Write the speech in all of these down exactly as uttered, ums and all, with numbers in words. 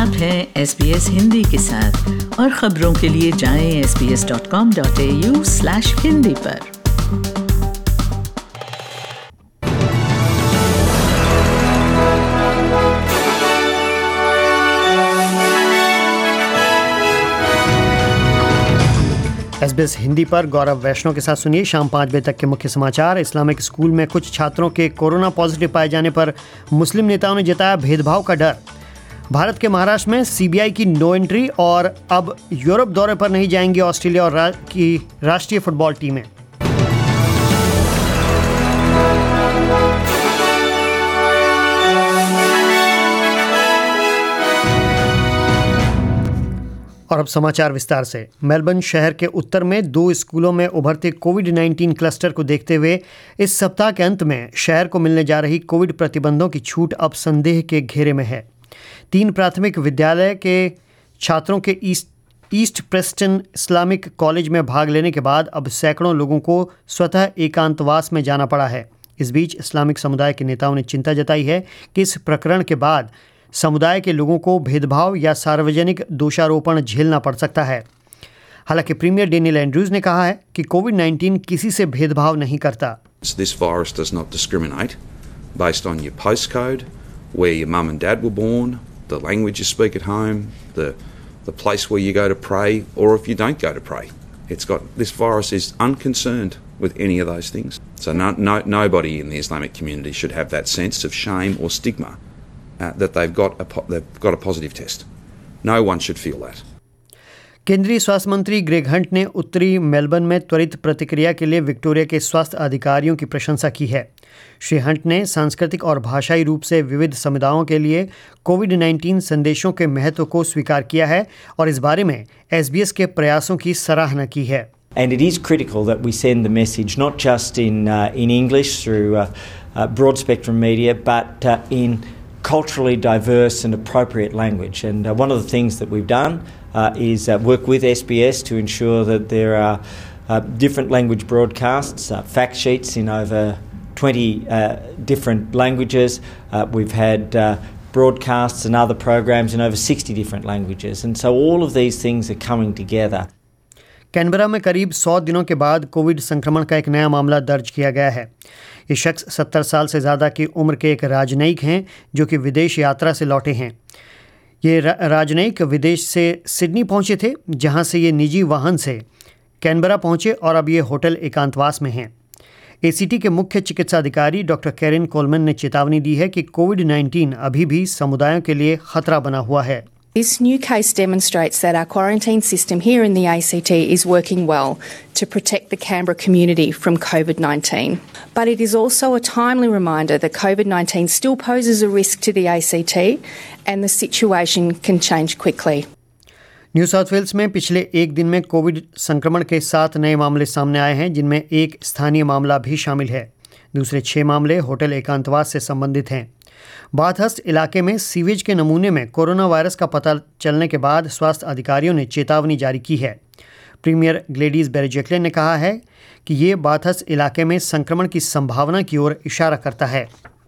आप हैं S B S Hindi के साथ और खबरों के लिए जाएं S B S dot com dot A U slash Hindi पर। एस बी एस हिंदी पर गौरव वैष्णव के साथ सुनिए शाम पाँच बजे तक के मुख्य समाचार। इस्लामिक स्कूल में कुछ छात्रों के कोरोना पॉजिटिव पाए जाने पर मुस्लिम नेताओं ने जताया भेदभाव का डर। भारत के महाराष्ट्र में सी बी आई की नो एंट्री और अब यूरोप दौरे पर नहीं जाएंगी ऑस्ट्रेलिया और रा, की राष्ट्रीय फुटबॉल टीमें। और अब समाचार विस्तार से। मेलबर्न शहर के उत्तर में दो स्कूलों में उभरते कोविड उन्नीस क्लस्टर को देखते हुए इस सप्ताह के अंत में शहर को मिलने जा रही कोविड प्रतिबंधों की छूट अब संदेह के घेरे में है। तीन प्राथमिक विद्यालय के छात्रों के east east Preston Islamic college में भाग लेने के बाद अब सैकड़ों लोगों को स्वतः एकांतवास में जाना पड़ा है। इस बीच इस्लामिक समुदाय के नेताओं ने चिंता जताई है कि इस प्रकरण के बाद समुदाय के लोगों को भेदभाव या सार्वजनिक दोषारोपण झेलना पड़ सकता है। हालांकि प्रीमियर डेनियल एंड्रूज ने कहा है कि कोविड उन्नीस किसी से भेदभाव नहीं करता। This virus does not discriminate based on your postcode, where your mum and dad were born, the language you speak at home, the the place where you go to pray, or if you don't go to pray. It's got this virus is unconcerned with any of those things. So no, no, nobody in the Islamic community should have that sense of shame or stigma uh, that they've got a they've got a positive test. No one should feel that. केंद्रीय स्वास्थ्य मंत्री Greg Hunt ने उत्तरी Melbourne में त्वरित प्रतिक्रिया के लिए विक्टोरिया के स्वास्थ्य अधिकारियों की प्रशंसा की है। श्री हंट ने सांस्कृतिक और भाषाई रूप से विविध समुदायों के लिए कोविड उन्नीस संदेशों के महत्व को स्वीकार किया है और इस बारे में एस बी एस के प्रयासों की सराहना की है। And it is critical that we send the message not just in uh, in English through uh, uh, broad spectrum media, but uh, in culturally diverse and appropriate language. And uh, one of the things that we've done uh, is uh, work with S B S to ensure that there are uh, different language broadcasts, uh, fact sheets in over twenty uh, different languages. Uh, we've had uh, broadcasts and other programs in over sixty different languages. And so all of these things are coming together. Canberra में करीब सौ दिनों के बाद Covid संक्रमण का एक नया मामला दर्ज किया गया है। ये शख्स सत्तर साल से ज़्यादा की उम्र के एक राजनयिक हैं जो कि विदेश यात्रा से लौटे हैं। ये रा, राजनयिक विदेश से सिडनी पहुंचे थे, जहां से ये निजी वाहन से कैनबरा पहुंचे और अब ये होटल एकांतवास में हैं। ए सी टी के मुख्य चिकित्सा अधिकारी डॉक्टर कैरिन कोलमन ने चेतावनी दी है कि कोविड उन्नीस अभी भी समुदायों के लिए खतरा बना हुआ है। This new case demonstrates that our quarantine system here in the A C T is working well to protect the Canberra community from COVID nineteen. But it is also a timely reminder that COVID nineteen still poses a risk to the A C T and the situation can change quickly. New South Wales में पिछले एक दिन में Covid संक्रमण के सात नए मामले सामने आए हैं, जिनमें एक स्थानीय मामला भी शामिल है। दूसरे छह मामले होटल एकांतवास से संबंधित हैं। बाथहर्स्ट इलाके में सीवेज के नमूने में कोरोना वायरस का पता चलने के बाद स्वास्थ्य अधिकारियों ने चेतावनी जारी की है। प्रीमियर ग्लेडीज बेरिजेक्लिन ने कहा है कि ये बाथहर्स्ट इलाके में संक्रमण की संभावना की ओर इशारा करता है।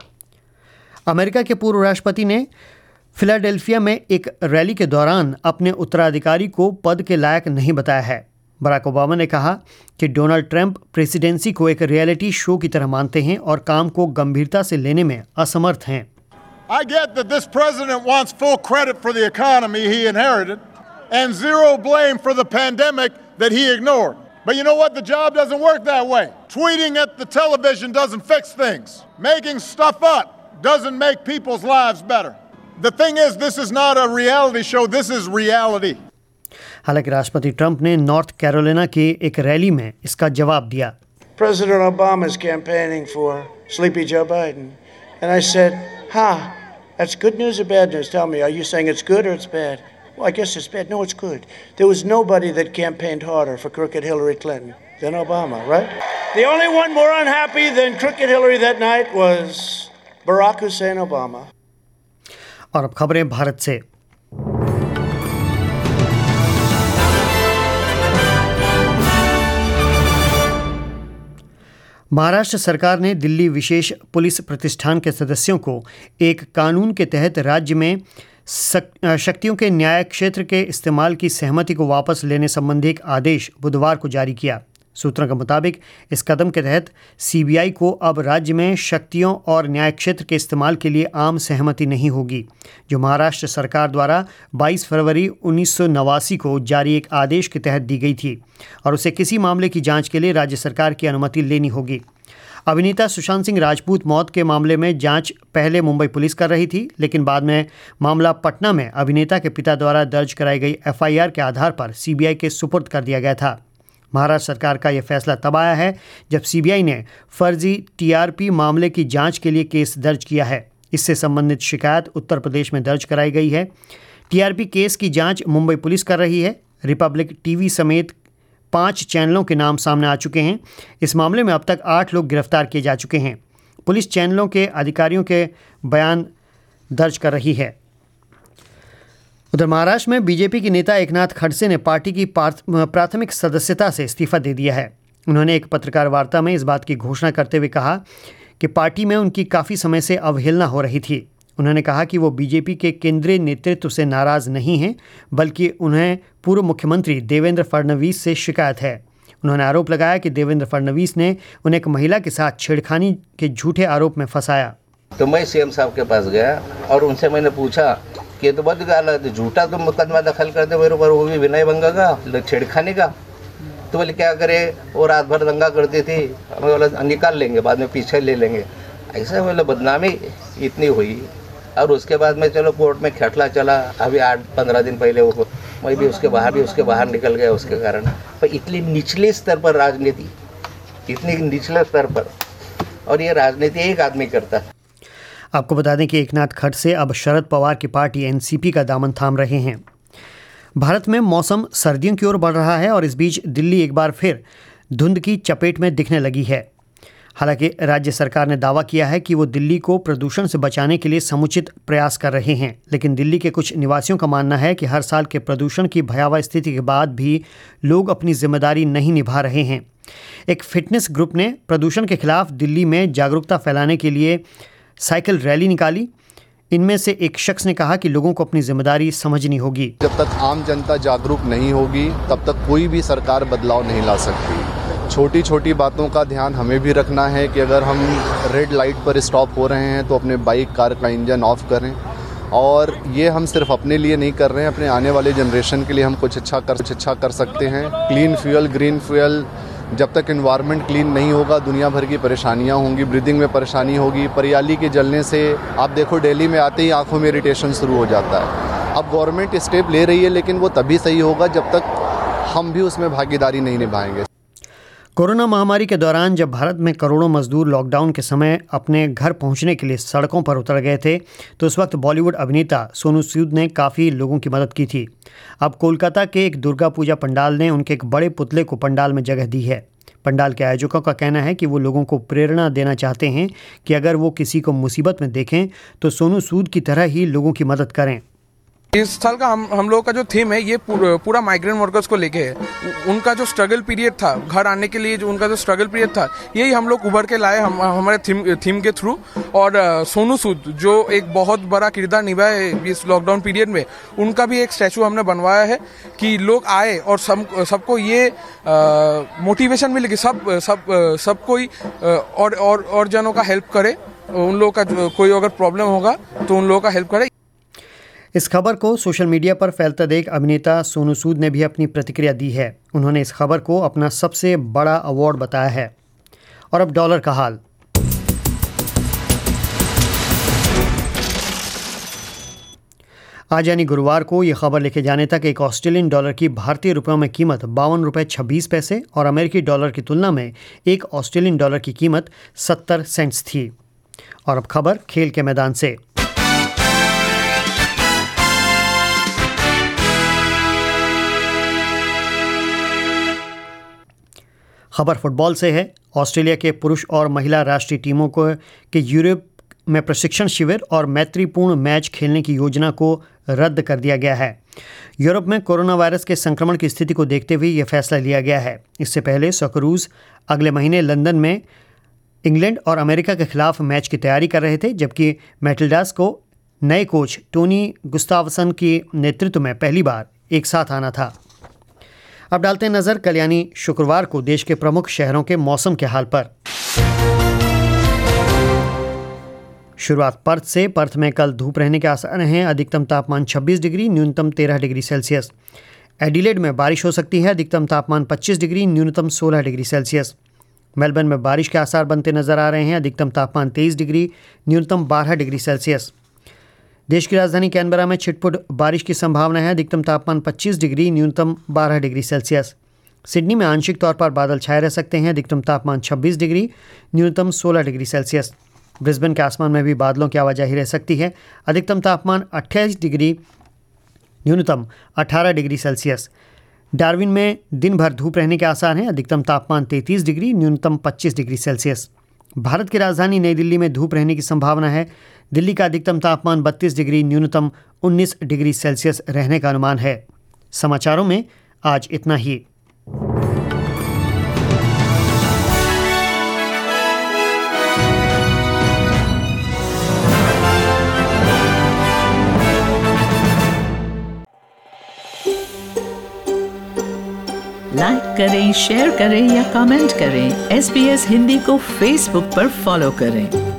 अमेरिका के पूर्व राष्ट्रपति ने फिलाडेल्फिया में एक रैली के दौरान अपने उत्तराधिकारी को पद के लायक नहीं बताया है। बराक ओबामा ने कहा कि डोनाल्ड ट्रंप प्रेसिडेंसी को एक रियलिटी शो की तरह मानते हैं और काम को गंभीरता से लेने में असमर्थ हैं। I get that this president wants full credit for the economy he inherited and zero blame for the pandemic that he ignored. But you know what? The job doesn't work that way. Tweeting at the television doesn't fix things. Making stuff up doesn't make people's lives better. The thing is, this is not a reality show, this is reality. हालांकि राष्ट्रपति Trump ने north Carolina के एक rally में इसका जवाब दिया। President Obama is campaigning for Sleepy Joe Biden. And I said, ha, that's good news or bad news? Tell me, are you saying it's good or it's bad? Well, I guess it's bad. No, it's good. There was nobody that campaigned harder for crooked Hillary Clinton than Obama, right? The only one more unhappy than crooked Hillary that night was Barack Hussein Obama. और अब खबरें भारत से। महाराष्ट्र सरकार ने दिल्ली विशेष police प्रतिष्ठान के सदस्यों को एक कानून के तहत राज्य में शक्तियों के न्याय क्षेत्र के इस्तेमाल की सहमति को वापस लेने संबंधी एक आदेश बुधवार को जारी किया। सूत्रों के मुताबिक इस कदम के तहत सीबीआई को अब राज्य में शक्तियों और न्याय क्षेत्र के इस्तेमाल के लिए आम सहमति नहीं होगी, जो महाराष्ट्र सरकार द्वारा बाईस फरवरी उन्नीस सौ नवासी को जारी एक आदेश के तहत दी गई थी और उसे किसी मामले की जांच के लिए राज्य सरकार की अनुमति लेनी होगी। अभिनेता सुशांत सिंह राजपूत मौत के मामले में जांच पहले मुंबई पुलिस कर रही थी, लेकिन बाद में मामला पटना में अभिनेता के पिता द्वारा दर्ज कराई गई एफआईआर के आधार पर सीबीआई के सुपुर्द कर दिया गया था। महाराष्ट्र सरकार का यह फैसला तब आया है जब सीबीआई ने फर्जी टीआरपी मामले की जांच के लिए केस दर्ज किया है। इससे संबंधित शिकायत उत्तर प्रदेश में दर्ज कराई गई है। टीआरपी केस की जांच मुंबई पुलिस कर रही है। रिपब्लिक टीवी समेत पांच चैनलों के नाम सामने आ चुके हैं। इस मामले में अब तक आठ लोग गिरफ्तार किए जा चुके हैं। पुलिस चैनलों के अधिकारियों के बयान दर्ज कर रही है। उधर महाराष्ट्र में बीजेपी के नेता एकनाथ खड़से ने पार्टी की प्राथमिक सदस्यता से इस्तीफा दे दिया है। उन्होंने एक पत्रकार वार्ता में इस बात की घोषणा करते हुए कहा कि पार्टी में उनकी काफ़ी समय से अवहेलना हो रही थी। उन्होंने कहा कि वो बीजेपी के केंद्रीय नेतृत्व से नाराज़ नहीं हैं, बल्कि उन्हें पूर्व मुख्यमंत्री देवेंद्र फडणवीस से शिकायत है। उन्होंने आरोप लगाया कि देवेंद्र फडणवीस ने उन्हें एक महिला के साथ छेड़खानी के झूठे आरोप में फंसाया। तो मैं सीएम साहब के पास गया और उनसे मैंने पूछा कि तो बहुत गलत झूठा तुम मुकदमा दखल करते मेरे ऊपर, वो भी विनय भंग का, छेड़खानी का। तो बोले क्या करे, वो रात भर दंगा करती थी, हमें बोला निकाल लेंगे, बाद में पीछे ले लेंगे। ऐसा बोले बदनामी इतनी हुई। और उसके बाद में चलो कोर्ट में खटला चला। अभी आठ पंद्रह दिन पहले वो मैं भी उसके बाहर भी उसके बाहर निकल गया उसके कारण। पर इतनी निचले स्तर पर राजनीति, इतनी निचले स्तर पर, और ये राजनीति एक आदमी करता है। आपको बता दें कि एकनाथ खड़से अब शरद पवार की पार्टी एनसीपी का दामन थाम रहे हैं। भारत में मौसम सर्दियों की ओर बढ़ रहा है और इस बीच दिल्ली एक बार फिर धुंध की चपेट में दिखने लगी है। हालांकि राज्य सरकार ने दावा किया है कि वो दिल्ली को प्रदूषण से बचाने के लिए समुचित प्रयास कर रहे हैं, लेकिन दिल्ली के कुछ निवासियों का मानना है कि हर साल के प्रदूषण की भयावह स्थिति के बाद भी लोग अपनी जिम्मेदारी नहीं निभा रहे हैं। एक फिटनेस ग्रुप ने प्रदूषण के खिलाफ दिल्ली में जागरूकता फैलाने के लिए साइकिल रैली निकाली। इनमें से एक शख्स ने कहा कि लोगों को अपनी जिम्मेदारी समझनी होगी। जब तक आम जनता जागरूक नहीं होगी तब तक कोई भी सरकार बदलाव नहीं ला सकती। छोटी छोटी बातों का ध्यान हमें भी रखना है कि अगर हम रेड लाइट पर स्टॉप हो रहे हैं तो अपने बाइक कार का इंजन ऑफ करें। और ये हम सिर्फ अपने लिए नहीं कर रहे हैं, अपने आने वाले जनरेशन के लिए हम कुछ अच्छा कर कुछ अच्छा कर सकते हैं। क्लीन फ्यूल, ग्रीन फ्यूल, जब तक एनवायरनमेंट क्लीन नहीं होगा दुनिया भर की परेशानियां होंगी, ब्रीदिंग में परेशानी होगी। परियाली के जलने से आप देखो दिल्ली में आते ही आंखों में इरिटेशन शुरू हो जाता है। अब गवर्नमेंट स्टेप ले रही है, लेकिन वो तभी सही होगा जब तक हम भी उसमें भागीदारी नहीं निभाएंगे। कोरोना महामारी के दौरान जब भारत में करोड़ों मजदूर लॉकडाउन के समय अपने घर पहुंचने के लिए सड़कों पर उतर गए थे, तो उस वक्त बॉलीवुड अभिनेता सोनू सूद ने काफ़ी लोगों की मदद की थी। अब कोलकाता के एक दुर्गा पूजा पंडाल ने उनके एक बड़े पुतले को पंडाल में जगह दी है। पंडाल के आयोजकों का कहना है कि वो लोगों को प्रेरणा देना चाहते हैं कि अगर वो किसी को मुसीबत में देखें तो सोनू सूद की तरह ही लोगों की मदद करें। इस साल का हम हम लोगों का जो थीम है ये पूरा, पूरा माइग्रेंट वर्कर्स को लेके है। उनका जो स्ट्रगल पीरियड था घर आने के लिए, जो उनका जो स्ट्रगल पीरियड था, यही हम लोग उभर के लाए हम हमारे थीम थीम के थ्रू। और सोनू सूद जो एक बहुत बड़ा किरदार निभाए इस लॉकडाउन पीरियड में, उनका भी एक स्टैचू हमने बनवाया है कि लोग आए और सब सबको ये मोटिवेशन मिले कि सब सब सब कोई और और और जनों का हेल्प करे। उन लोगों का कोई अगर प्रॉब्लम होगा तो उन लोगों का हेल्प करे। इस खबर को सोशल मीडिया पर फैलता देख अभिनेता सोनू सूद ने भी अपनी प्रतिक्रिया दी है। उन्होंने इस खबर को अपना सबसे बड़ा अवार्ड बताया है। और अब डॉलर का हाल। आज यानी गुरुवार को ये खबर लिखे जाने तक एक ऑस्ट्रेलियन डॉलर की भारतीय रुपयों में कीमत बावन रुपये छब्बीस पैसे और अमेरिकी डॉलर की तुलना में एक ऑस्ट्रेलियन डॉलर की कीमत सत्तर सेंट्स थी। और अब खबर खेल के मैदान से। खबर फुटबॉल से है। ऑस्ट्रेलिया के पुरुष और महिला राष्ट्रीय टीमों को के यूरोप में प्रशिक्षण शिविर और मैत्रीपूर्ण मैच खेलने की योजना को रद्द कर दिया गया है। यूरोप में कोरोना वायरस के संक्रमण की स्थिति को देखते हुए यह फैसला लिया गया है। इससे पहले सॉकरूज अगले महीने लंदन में इंग्लैंड और अमेरिका के खिलाफ मैच की तैयारी कर रहे थे, जबकि मैटिल्डास को नए कोच टोनी गुस्तावसन के नेतृत्व में पहली बार एक साथ आना था। अब डालते हैं नजर कल यानी शुक्रवार को देश के प्रमुख शहरों के मौसम के हाल पर। शुरुआत पर्थ से। पर्थ में कल धूप रहने के आसार हैं। अधिकतम तापमान छब्बीस डिग्री, न्यूनतम तेरह डिग्री सेल्सियस। एडिलेड में बारिश हो सकती है। अधिकतम तापमान पच्चीस डिग्री, न्यूनतम सोलह डिग्री सेल्सियस। मेलबर्न में बारिश के आसार बनते नजर आ रहे हैं। अधिकतम तापमान तेईस डिग्री, न्यूनतम बारह डिग्री सेल्सियस। देश की राजधानी कैनबरा में छिटपुट बारिश की संभावना है। अधिकतम तापमान पच्चीस डिग्री, न्यूनतम बारह डिग्री सेल्सियस। सिडनी में आंशिक तौर पर बादल छाए रह सकते हैं। अधिकतम तापमान छब्बीस डिग्री, न्यूनतम सोलह डिग्री सेल्सियस। ब्रिस्बेन के आसमान में भी बादलों की आवाजाही रह सकती है। अधिकतम तापमान अट्ठाईस डिग्री, न्यूनतम अठारह डिग्री सेल्सियस। डार्विन में दिन भर धूप रहने के आसार हैं। अधिकतम तापमान तैंतीस डिग्री, न्यूनतम पच्चीस डिग्री सेल्सियस। भारत की राजधानी नई दिल्ली में धूप रहने की संभावना है। दिल्ली का अधिकतम तापमान बत्तीस डिग्री, न्यूनतम उन्नीस डिग्री सेल्सियस रहने का अनुमान है। समाचारों में आज इतना ही। लाइक करें, शेयर करें या कमेंट करें। एस बी एस हिंदी को फेसबुक पर फॉलो करें।